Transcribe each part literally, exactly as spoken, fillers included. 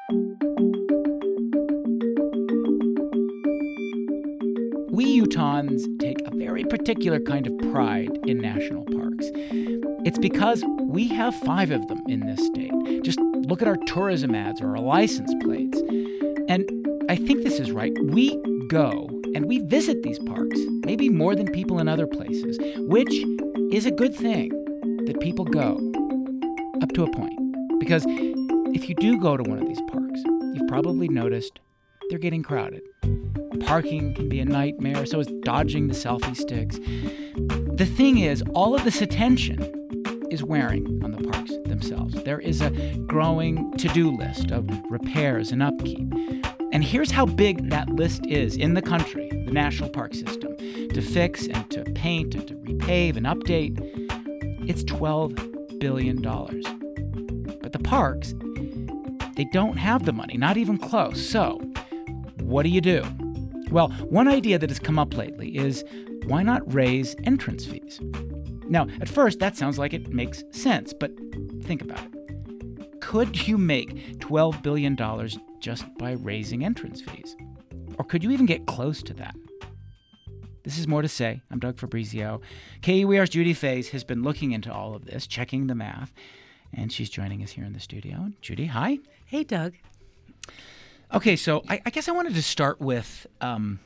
We Utahns take a very particular kind of pride in national parks. It's because we have five of them in this state. Just look at our tourism ads or our license plates. And I think this is right. We go and we visit these parks, maybe more than people in other places, which is a good thing that people go, up to a point. Because if you do go to one of these parks, you've probably noticed they're getting crowded. Parking can be a nightmare, so is dodging the selfie sticks. The thing is, all of this attention is wearing on the parks themselves. There is a growing to-do list of repairs and upkeep. And here's how big that list is in the country, the national park system. To fix and to paint and to repave and update, it's twelve billion dollars. But the parks, they don't have the money, not even close. So what do you do? Well, one idea that has come up lately is, why not raise entrance fees? Now, at first, that sounds like it makes sense, but think about it. Could you make twelve billion dollars just by raising entrance fees? Or could you even get close to that? This is More to Say. I'm Doug Fabrizio. K U E R's Judy Fays has been looking into all of this, checking the math, and she's joining us here in the studio. Judy, hi. Hey, Doug. Okay, so I, I guess I wanted to start with um,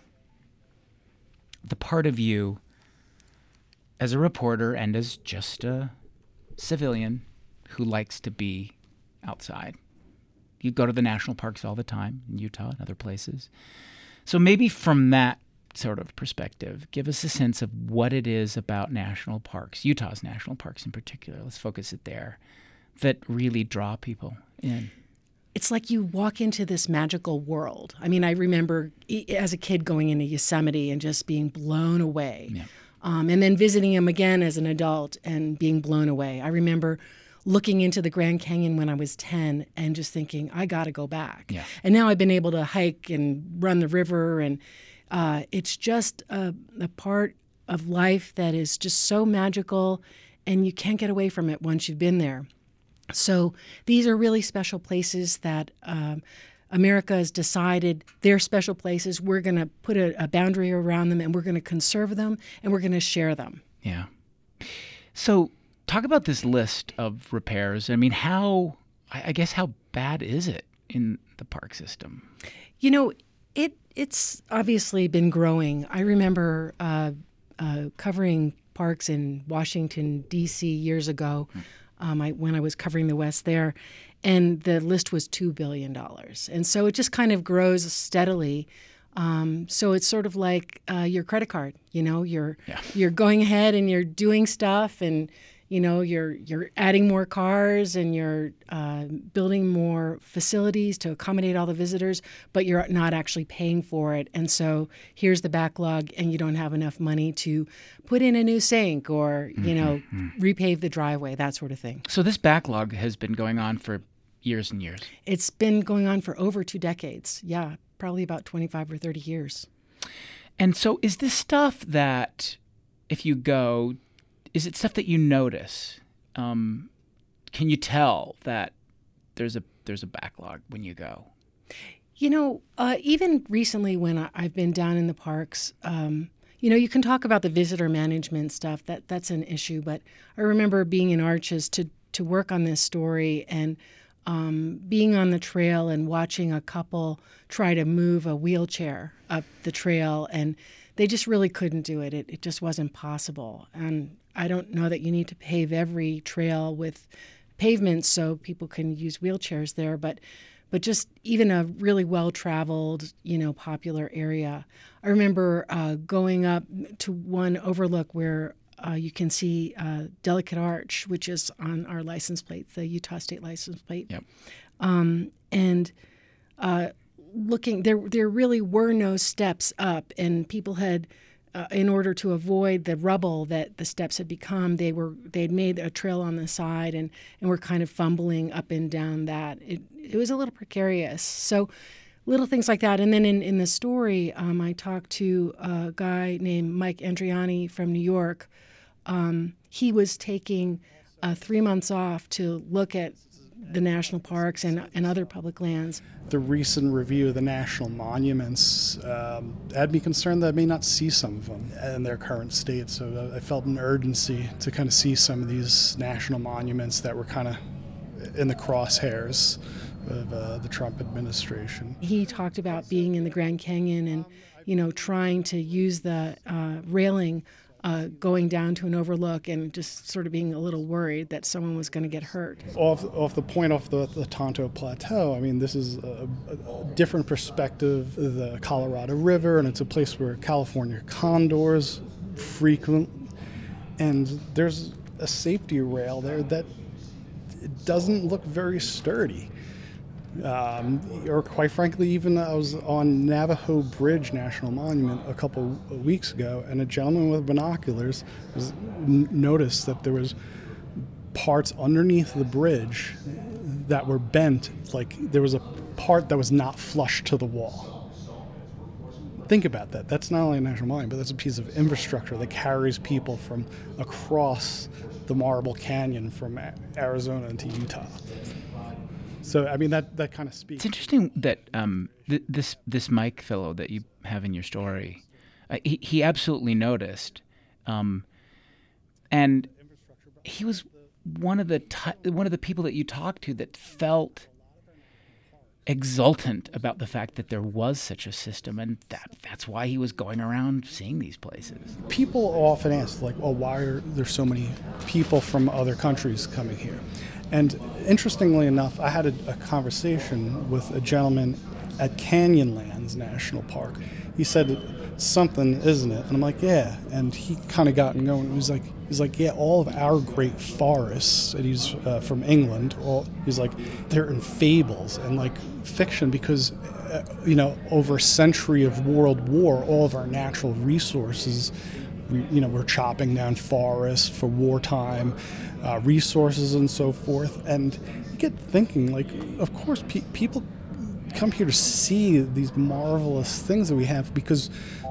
the part of you as a reporter and as just a civilian who likes to be outside. You go to the national parks all the time in Utah and other places. So maybe from that sort of perspective, give us a sense of what it is about national parks, Utah's national parks in particular, let's focus it there, that really draw people in. It's like you walk into this magical world. I mean, I remember as a kid going into Yosemite and just being blown away. Yeah. Um, and then visiting them again as an adult and being blown away. I remember looking into the Grand Canyon when I was ten and just thinking, I got to go back. Yeah. And now I've been able to hike and run the river, and uh, it's just a, a part of life that is just so magical, and you can't get away from it once you've been there. So these are really special places that um, America has decided they're special places. We're going to put a, a boundary around them, and we're going to conserve them, and we're going to share them. Yeah. So talk about this list of repairs. I mean, how, I guess, how bad is it in the park system? You know, it it's obviously been growing. I remember uh, uh, covering parks in Washington, D C years ago. Hmm. Um, I, when I was covering the West there, and the list was two billion dollars. And so it just kind of grows steadily. Um, so it's sort of like uh, your credit card, you know, you're yeah. you're going ahead and you're doing stuff, and, you know, you're you're adding more cars, and you're uh, building more facilities to accommodate all the visitors, but you're not actually paying for it. And so here's the backlog, and you don't have enough money to put in a new sink or, you know, mm-hmm. repave the driveway, that sort of thing. So this backlog has been going on for years and years. It's been going on for over two decades. Yeah, probably about twenty-five or thirty years. And so is this stuff that, if you go, is it stuff that you notice? Um, can you tell that there's a there's a backlog when you go? You know, uh, even recently when I, I've been down in the parks, um, you know, you can talk about the visitor management stuff. That that's an issue. But I remember being in Arches to to work on this story, and um, being on the trail and watching a couple try to move a wheelchair up the trail, and they just really couldn't do it. It, it just wasn't possible. And I don't know that you need to pave every trail with pavements so people can use wheelchairs there, but but just even a really well-traveled, you know, popular area. I remember uh, going up to one overlook where uh, you can see uh, Delicate Arch, which is on our license plate, the Utah State license plate. Yep. Um, and uh, looking, there there really were no steps up, and people had, uh, in order to avoid the rubble that the steps had become, they were they had made a trail on the side, and, and were kind of fumbling up and down that. It it was a little precarious. So little things like that. And then in, in the story, um, I talked to a guy named Mike Andriani from New York. Um, he was taking uh, three months off to look at the national parks and, and other public lands. The recent review of the national monuments um, had me concerned that I may not see some of them in their current state. So I felt an urgency to kind of see some of these national monuments that were kind of in the crosshairs of uh, the Trump administration. He talked about being in the Grand Canyon and, you know, trying to use the uh, railing uh, going down to an overlook and just sort of being a little worried that someone was going to get hurt. Off, off the point off the, the Tonto Plateau, I mean, this is a, a different perspective of the Colorado River, and it's a place where California condors frequent, and there's a safety rail there that it doesn't look very sturdy. Um, or quite frankly, even I was on Navajo Bridge National Monument a couple of weeks ago, and a gentleman with binoculars was, n- noticed that there was parts underneath the bridge that were bent, like there was a part that was not flush to the wall. Think about that. That's not only a national monument, but that's a piece of infrastructure that carries people from across the Marble Canyon from Arizona into Utah. So, I mean, that, that kind of speaks. It's interesting that um, th- this this Mike fellow that you have in your story, uh, he, he absolutely noticed. Um, and he was one of the t- one of the people that you talked to that felt exultant about the fact that there was such a system, and that that's why he was going around seeing these places. People often ask, like, well, why are there so many people from other countries coming here? And interestingly enough, I had a, a conversation with a gentleman at Canyonlands National Park. He said, something, isn't it? And I'm like, yeah. And he kind of got me going. He was like, he's like, yeah, all of our great forests, and he's uh, from England, all, he's like, they're in fables and like fiction because, uh, you know, over a century of world war, all of our natural resources, we, you know, we're chopping down forests for wartime uh, resources and so forth. And you get thinking, like, of course, pe- people come here to see these marvelous things that we have because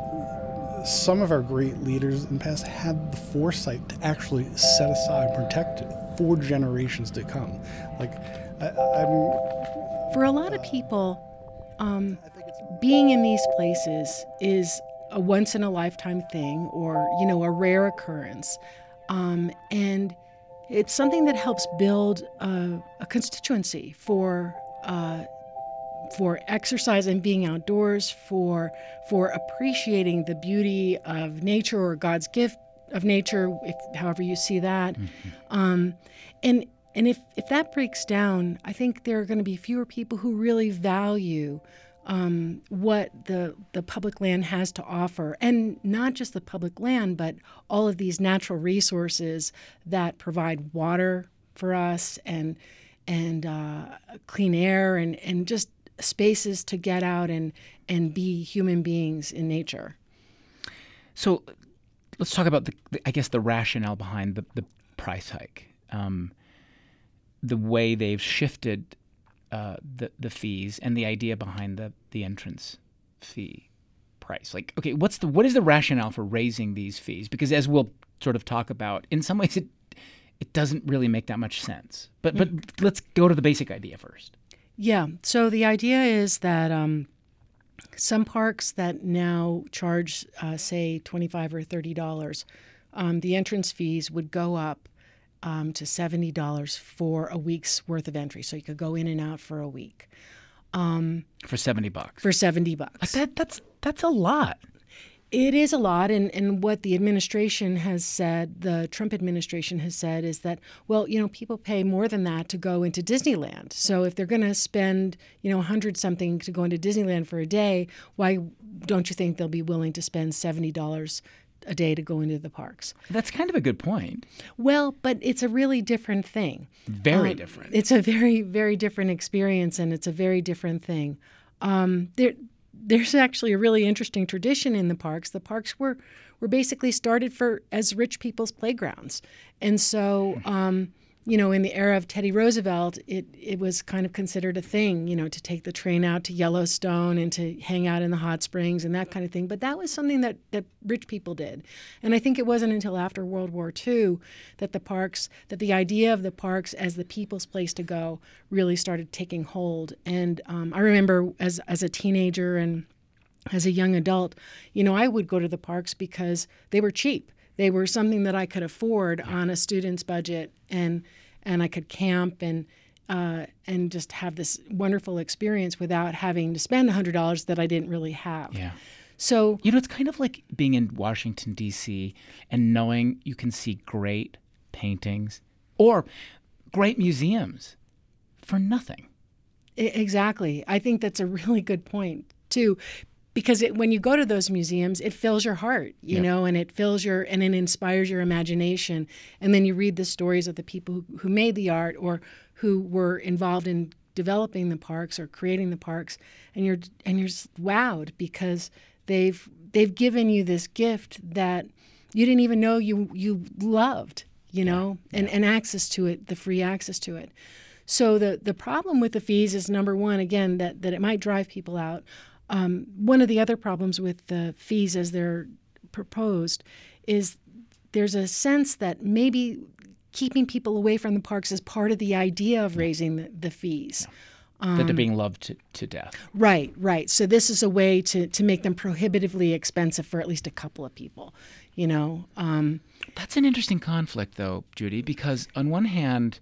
some of our great leaders in the past had the foresight to actually set aside and protect it for generations to come. Like, I, I'm... For a lot of people, um, being in these places is a once-in-a-lifetime thing or, you know, a rare occurrence. Um, and it's something that helps build a, a constituency for uh, for exercise and being outdoors, for for appreciating the beauty of nature or God's gift of nature, if however you see that. Mm-hmm. Um, and and if, if that breaks down, I think there are going to be fewer people who really value um, what the the public land has to offer, and not just the public land, but all of these natural resources that provide water for us and and uh, clean air and, and just spaces to get out and, and be human beings in nature. So let's talk about, the, the I guess, the rationale behind the, the price hike, um, the way they've shifted uh, the, the fees and the idea behind the, the entrance fee price. Like, okay, what's the what is the rationale for raising these fees? Because as we'll sort of talk about, in some ways it it doesn't really make that much sense. But but mm. let's go to the basic idea first. Yeah. So the idea is that um, some parks that now charge, uh, say, twenty-five dollars or thirty dollars, um, the entrance fees would go up um, to seventy dollars for a week's worth of entry. So you could go in and out for a week. Um, for seventy bucks. For seventy bucks. That, that's that's a lot. It is a lot, and, and what the administration has said, the Trump administration has said, is that, well, you know, people pay more than that to go into Disneyland. So if they're going to spend, you know, a hundred something to go into Disneyland for a day, why don't you think they'll be willing to spend seventy dollars a day to go into the parks? That's kind of a good point. Well, but it's a really different thing. Very um, different. It's a very, very different experience, and it's a very different thing. Um, there. There's actually a really interesting tradition in the parks. The parks were, were basically started for as rich people's playgrounds. And so um, you know, in the era of Teddy Roosevelt, it, it was kind of considered a thing, you know, to take the train out to Yellowstone and to hang out in the hot springs and that kind of thing. But that was something that, that rich people did. And I think it wasn't until after World War Two that the parks, that the idea of the parks as the people's place to go really started taking hold. And um, I remember as as a teenager and as a young adult, you know, I would go to the parks because they were cheap. They were something that I could afford on a student's budget, and and I could camp and uh, and just have this wonderful experience without having to spend one hundred dollars that I didn't really have. Yeah. So, you know, it's kind of like being in Washington, D C and knowing you can see great paintings or great museums for nothing. Exactly. I think that's a really good point, too. Because it, when you go to those museums, it fills your heart, you yep. know, and it fills your, and it inspires your imagination. And then you read the stories of the people who, who made the art or who were involved in developing the parks or creating the parks, and you're and you're just wowed because they've they've given you this gift that you didn't even know you you loved, you know, yeah. and yeah. and access to it, the free access to it. So the the problem with the fees is, number one, again, that that it might drive people out. Um, one of the other problems with the fees as they're proposed is there's a sense that maybe keeping people away from the parks is part of the idea of raising the, the fees. Yeah. Um, that they're being loved to, to death. Right, right. So this is a way to, to make them prohibitively expensive for at least a couple of people, you know. Um, That's an interesting conflict, though, Judy, because on one hand,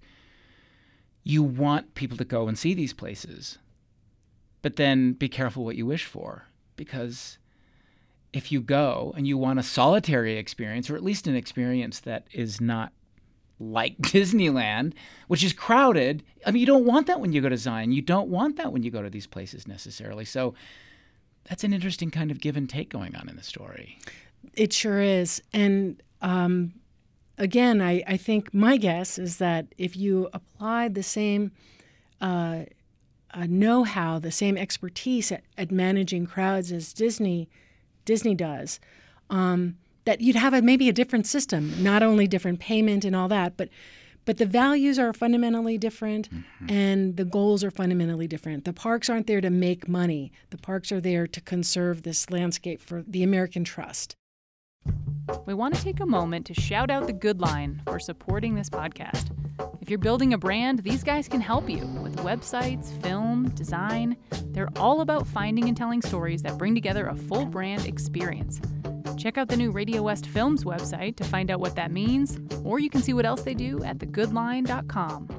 you want people to go and see these places. But then be careful what you wish for, because if you go and you want a solitary experience, or at least an experience that is not like Disneyland, which is crowded, I mean, you don't want that when you go to Zion. You don't want that when you go to these places necessarily. So that's an interesting kind of give and take going on in the story. It sure is. And um, again, I, I think my guess is that if you applied the same uh, Uh, know-how, the same expertise at, at managing crowds as Disney Disney does, um, that you'd have a, maybe a different system, not only different payment and all that, but but the values are fundamentally different, mm-hmm. and the goals are fundamentally different. The parks aren't there to make money. The parks are there to conserve this landscape for the American trust. We want to take a moment to shout out The Good Line for supporting this podcast. If you're building a brand, these guys can help you with websites, film, design. They're all about finding and telling stories that bring together a full brand experience. Check out the new Radio West Films website to find out what that means, or you can see what else they do at the good line dot com.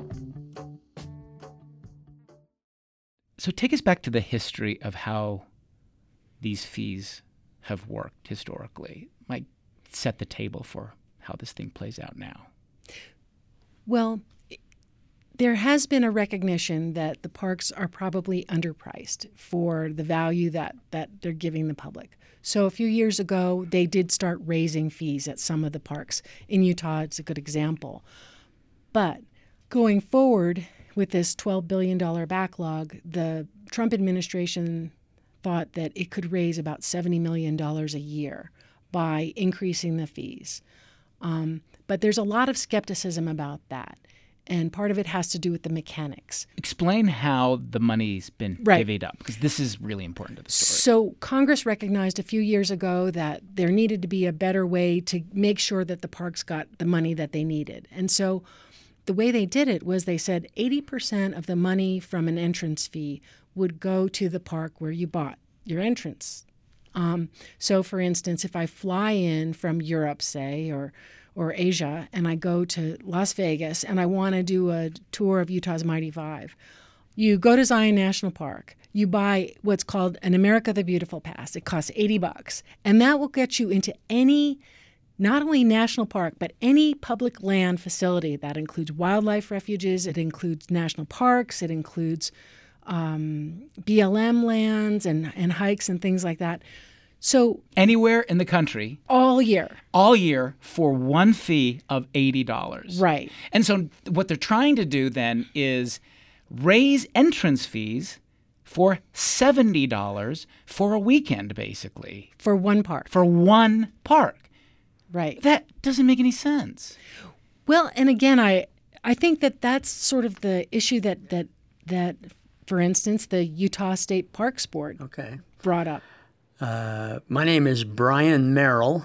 So take us back to the history of how these fees have worked historically. Might set the table for how this thing plays out now. Well, there has been a recognition that the parks are probably underpriced for the value that, that they're giving the public. So a few years ago, they did start raising fees at some of the parks. In Utah, it's a good example. But going forward with this twelve billion dollars backlog, the Trump administration thought that it could raise about seventy million dollars a year by increasing the fees. Um, but there's a lot of skepticism about that. And part of it has to do with the mechanics. Explain how the money's been right. divvied up, because this is really important to the story. So Congress recognized a few years ago that there needed to be a better way to make sure that the parks got the money that they needed. And so the way they did it was they said eighty percent of the money from an entrance fee would go to the park where you bought your entrance. Um, so, for instance, if I fly in from Europe, say, or or Asia, and I go to Las Vegas and I want to do a tour of Utah's Mighty Five, you go to Zion National Park, you buy what's called an America the Beautiful Pass. It costs eighty bucks, and that will get you into any, not only national park, but any public land facility. That includes wildlife refuges, it includes national parks, it includes um, B L M lands and, and hikes and things like that. So anywhere in the country, all year, all year for one fee of eighty dollars. Right. And so what they're trying to do then is raise entrance fees for seventy dollars for a weekend, basically. For one park. For one park. Right. That doesn't make any sense. Well, and again, I I think that that's sort of the issue that that that, for instance, the Utah State Parks Board okay. brought up. Uh, my name is Brian Merrill,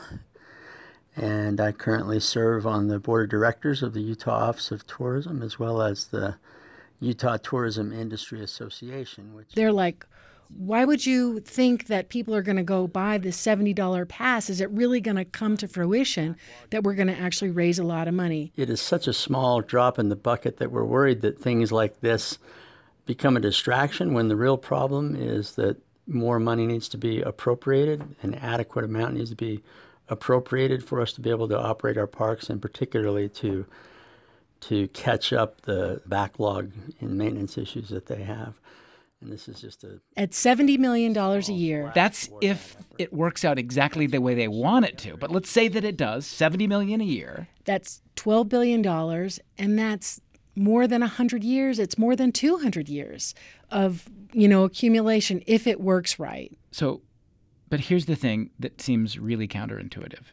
and I currently serve on the board of directors of the Utah Office of Tourism, as well as the Utah Tourism Industry Association. Which They're like, why would you think that people are going to go buy this seventy dollars pass? Is it really going to come to fruition that we're going to actually raise a lot of money? It is such a small drop in the bucket that we're worried that things like this become a distraction when the real problem is that more money needs to be appropriated, an adequate amount needs to be appropriated for us to be able to operate our parks, and particularly to to catch up the backlog in maintenance issues that they have. And this is just a... At seventy million dollars a year. That's if it works out exactly the way they want it to. But let's say that it does, seventy million dollars a year. That's twelve billion dollars, and that's more than one hundred years. It's more than two hundred years of, you know, accumulation if it works right. So, but here's the thing that seems really counterintuitive.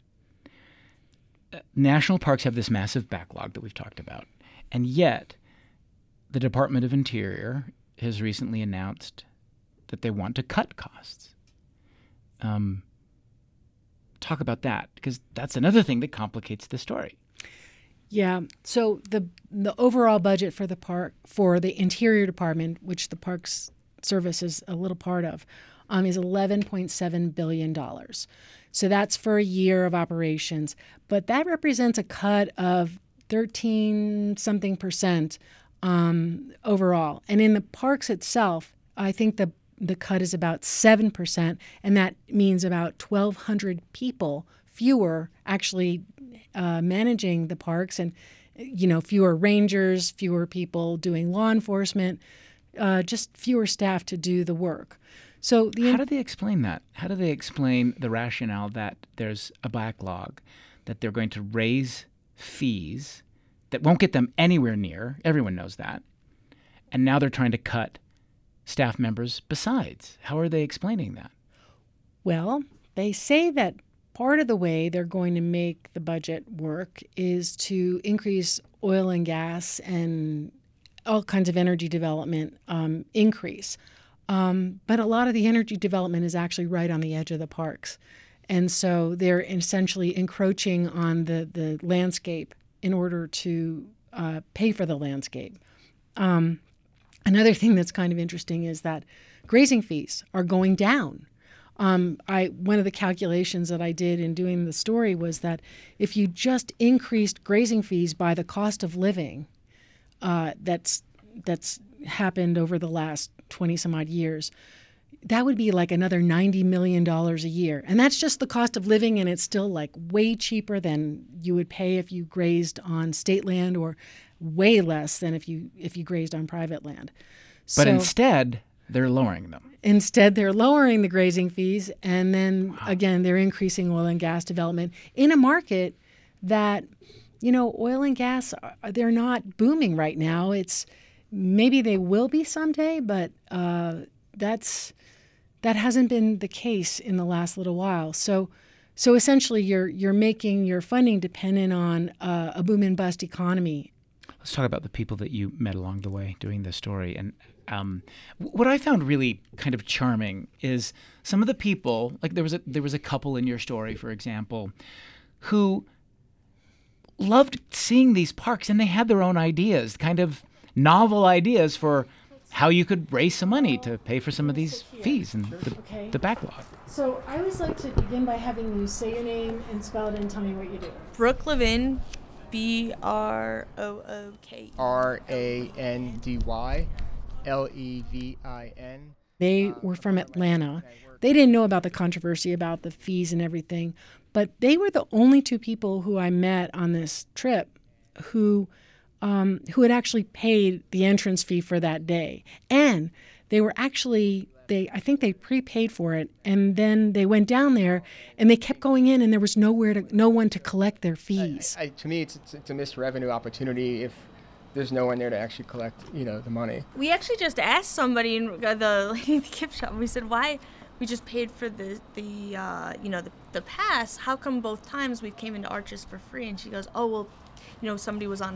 Uh, national parks have this massive backlog that we've talked about, and yet the Department of Interior has recently announced that they want to cut costs. Um, talk about that, because that's another thing that complicates the story. Yeah. So the the overall budget for the park, for the Interior Department, which the Parks Service is a little part of, um, is eleven point seven billion dollars. So that's for a year of operations. But that represents a cut of thirteen something percent um, overall. And in the parks itself, I think the the cut is about seven percent, and that means about twelve hundred people fewer actually uh, managing the parks, and, you know, fewer rangers, fewer people doing law enforcement, uh, just fewer staff to do the work. So the How do they explain that? How do they explain the rationale that there's a backlog, that they're going to raise fees that won't get them anywhere near, everyone knows that, and now they're trying to cut staff members besides? How are they explaining that? Well, they say that part of the way they're going to make the budget work is to increase oil and gas and all kinds of energy development um, increase. Um, but a lot of the energy development is actually right on the edge of the parks. And so they're essentially encroaching on the, the landscape in order to uh, pay for the landscape. Um, another thing that's kind of interesting is that grazing fees are going down. Um, I one of the calculations that I did in doing the story was that if you just increased grazing fees by the cost of living, uh, that's that's happened over the last twenty some odd years, that would be like another ninety million dollars a year. And that's just the cost of living, and it's still like way cheaper than you would pay if you grazed on state land, or way less than if you if you grazed on private land. But So, instead, they're lowering them. Instead, they're lowering the grazing fees, and then, Wow. again, they're increasing oil and gas development in a market that, you know, oil and gas, are- they're not booming right now. It's maybe they will be someday, but uh, that's that hasn't been the case in the last little while. So, so essentially, you're you're making your funding dependent on uh, a boom and bust economy. Let's talk about the people that you met along the way doing this story. And um, w- what I found really kind of charming is some of the people, like there was a there was a couple in your story, for example, who loved seeing these parks, and they had their own ideas, kind of novel ideas for how you could raise some money to pay for some of these fees and the, Okay. the backlog. So I always like to begin by having you say your name and spell it and tell me what you do. Brooke Levin, B R O O K. R A N D Y L E V I N. They were from Atlanta. They didn't know about the controversy about the fees and everything, but they were the only two people who I met on this trip who um, who had actually paid the entrance fee for that day. And they were actually, they I think they prepaid for it, and then they went down there and they kept going in, and there was nowhere to, no one to collect their fees. I, to me, it's, it's, it's a missed revenue opportunity if there's no one there to actually collect, you know, the money. We actually just asked somebody in uh, the lady in the gift shop. We said, why? We just paid for the the uh, you know the, the pass. How come both times we came into Arches for free? And she goes, oh well, you know somebody was on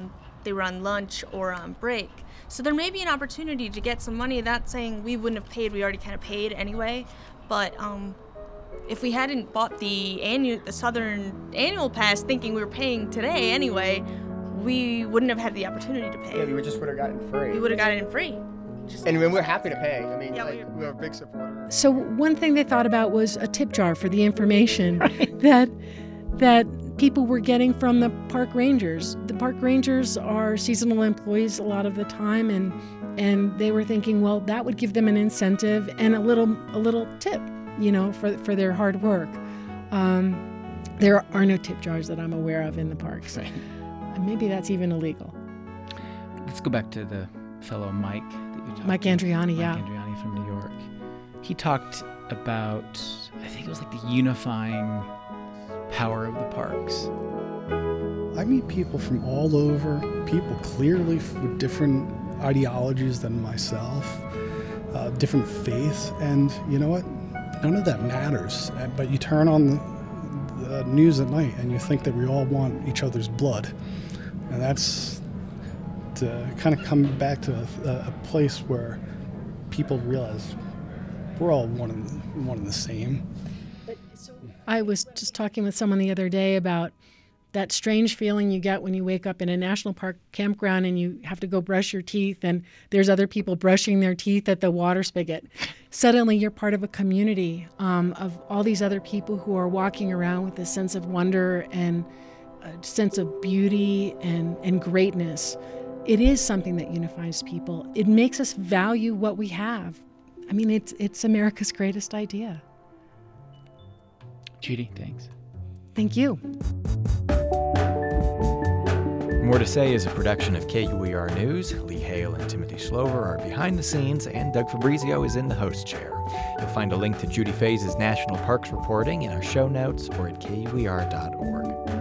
they were on lunch or on break. So there may be an opportunity to get some money. That's saying we wouldn't have paid. We already kind of paid anyway. But um, if we hadn't bought the annual, the Southern annual pass thinking we were paying today anyway, we wouldn't have had the opportunity to pay. Yeah, we just would have gotten free. We would have gotten it free. Just and we're happy to pay. I mean, Yeah, like, we- we're a big supporter. So one thing they thought about was a tip jar for the information Right. that that people were getting from the park rangers. The park rangers are seasonal employees a lot of the time, and and they were thinking, well, that would give them an incentive and a little a little tip, you know, for for their hard work. Um, there are no tip jars that I'm aware of in the parks. Right. Maybe that's even illegal. Let's go back to the fellow Mike that you talked Mike to. Andriani, Mike yeah. Andriani from New York. He talked about, I think it was like the unifying power of the parks. I meet people from all over, people clearly with different ideologies than myself, uh, different faiths, and you know what? None of that matters. Uh, But you turn on the, the news at night and you think that we all want each other's blood. And that's to kind of come back to a, a place where people realize we're all one and, one and the same. I was just talking with someone the other day about that strange feeling you get when you wake up in a national park campground and you have to go brush your teeth and there's other people brushing their teeth at the water spigot. Suddenly you're part of a community um, of all these other people who are walking around with a sense of wonder and a sense of beauty and, and greatness. It is something that unifies people. It makes us value what we have. I mean, it's it's America's greatest idea. Judy, thanks. Thank you. More to Say is a production of K U E R News. Lee Hale and Timothy Slover are behind the scenes, and Doug Fabrizio is in the host chair. You'll find a link to Judy Faye's National Parks reporting in our show notes or at K U E R dot org.